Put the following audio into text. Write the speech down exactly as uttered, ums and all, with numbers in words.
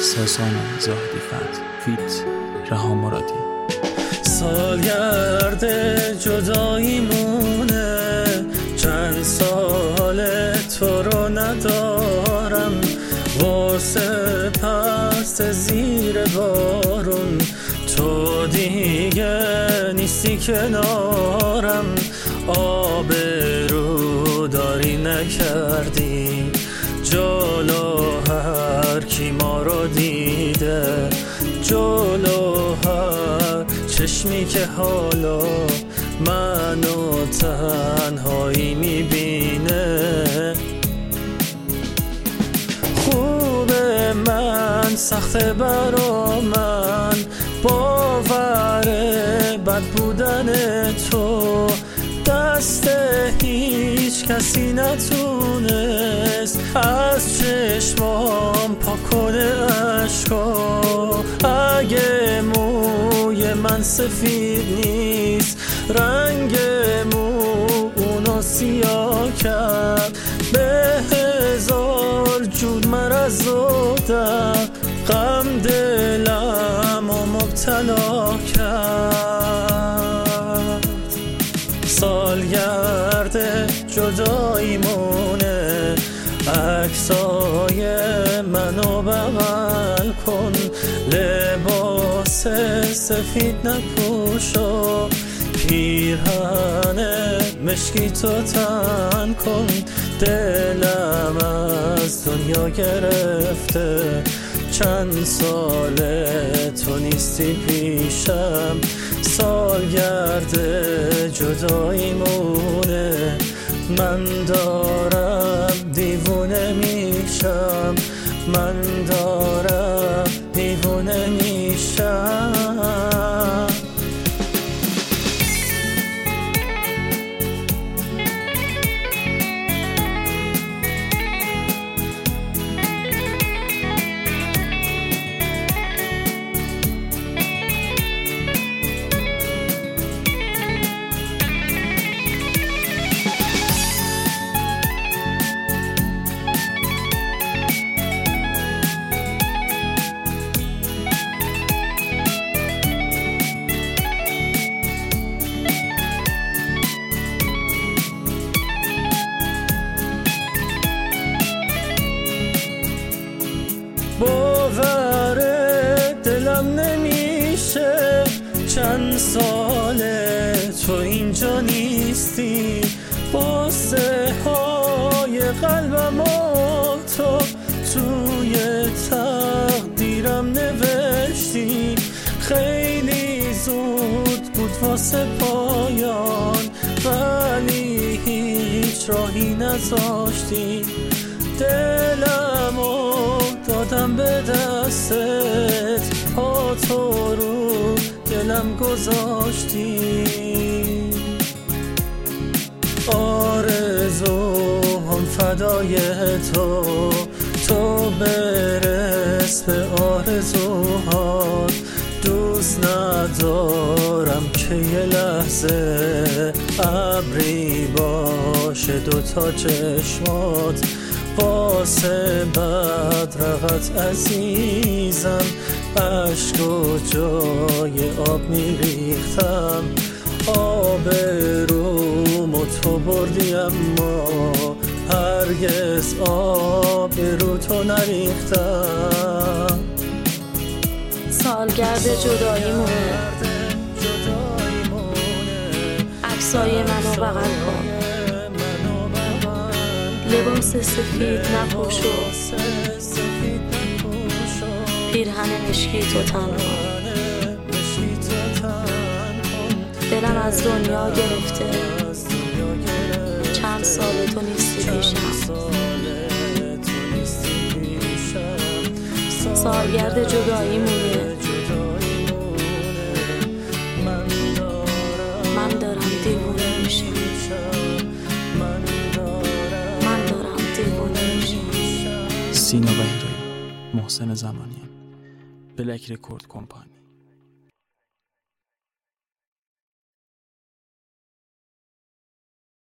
ساسان زاهدی خط فیت رها مرادی. سالگرد جداییمونه، چند سال تو رو ندارم، واسه پست زیر بارون تو دیگه نیستی کنارم. آبرو داری نکردی جلو هر کی ما رو دیده، جلو هر چشمی که حالا منو تنهایی میبینه. خوبه من سخته برا من باوره بد بودن تو، دست هیچ کسی نتونست از چشمام پاک کنه عشقا. اگه موی من سفید نیست رنگ مو اونو سیاه کرد، به هزار جور مرض و درد غم دلم و مبتلا کرد. سالگرد جداییمونه، عکسای منو بغل کن، لباس سفید نپوشو، پیرهن مشکی تو تن کن. دلم از دنیا گرفته، چند ساله تو نیستی پیشم. سالگرد جداییمونه، من دارم دیوونه میشم، من دارم دیوونه میشم. باور دلم نمیشه، چند ساله تو اینجا نیستی، باسه های قلبم و تو توی تقدیرم نوشتی. خیلی زود بود واسه پایان ولی هیچ راهی نذاشتی، دلمو دادم به دستت، پا تو رو دلم گذاشتی. آرزوام فدای تو، تو برس به آرزوهات. دوست ندارم که یه لحظه ابری باشه دوتا چشمات، واسه بدرقت عزیزم عشق و جای آب میریختم. آب رومو تو بردی اما هرگز آب رو تو نریختم. سالگرد جداییمونه، عکسای منو بغل کن، لباس سفید نپوشو، پیرهن مشکی تو تن کن. دلم از دنیا گرفته، چند سال تو نیستی پیشم. سالگرد جداییمونه، من دارم دیوونه میشم، من دارم دیوونه میشم. سینا بهرایی، محسن زمانیان، بلک رکورد کمپانی.